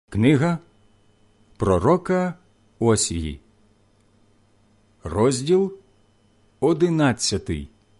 Книга пророка Осії, розділ 11.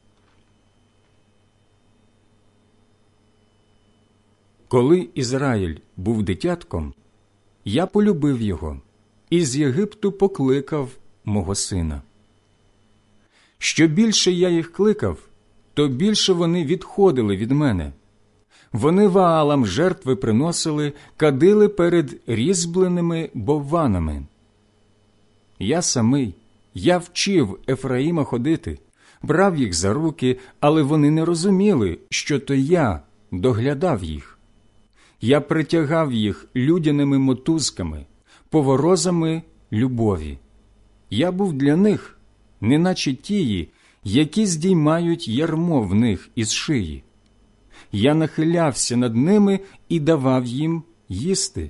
Коли Ізраїль був дитятком, я полюбив його і з Єгипту покликав мого сина. Що більше я їх кликав, то більше вони відходили від мене. Вони Ваалам жертви приносили, кадили перед різьбленими бовванами. Я самий, я вчив Ефраїма ходити, брав їх за руки, але вони не розуміли, що то я доглядав їх. Я притягав їх людяними мотузками, поворозами любові. Я був для них, неначе тії, які здіймають ярмо в них із шиї. Я нахилявся над ними і давав їм їсти.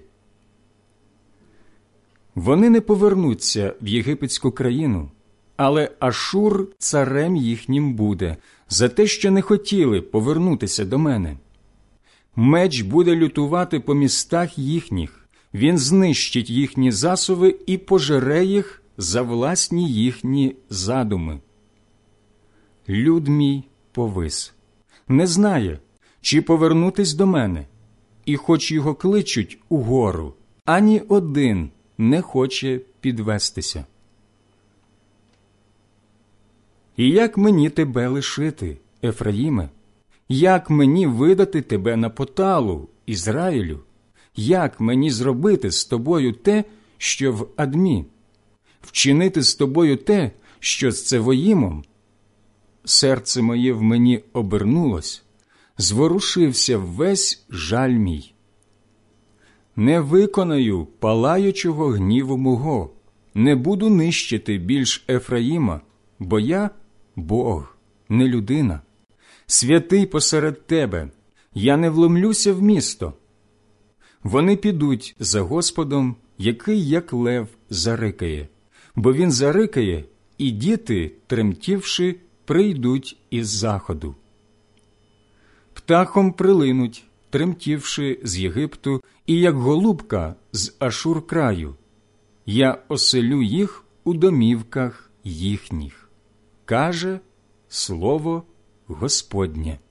Вони не повернуться в єгипетську країну, але Ашур царем їхнім буде, за те, що не хотіли повернутися до мене. Меч буде лютувати по містах їхніх, він знищить їхні засуви і пожере їх за власні їхні задуми. Люд мій повис, не знає, чи повернутись до мене, і хоч його кличуть угору, ані один не хоче підвестися. І як мені тебе лишити, Ефраїме? Як мені видати тебе на поталу, Ізраїлю? Як мені зробити з тобою те, що в Адмі? Вчинити з тобою те, що з Цевоїмом? Серце моє в мені обернулось, зворушився весь жаль мій. Не виконаю палаючого гніву мого, не буду нищити більш Ефраїма, бо я – Бог, не людина. Святий посеред тебе, я не вломлюся в місто. Вони підуть за Господом, який, як лев, зарикає, бо він зарикає, і діти, тремтівши, прийдуть із заходу. Птахом прилинуть, тремтівши з Єгипту, і як голубка з Ашур краю. Я оселю їх у домівках їхніх, каже слово Господнє.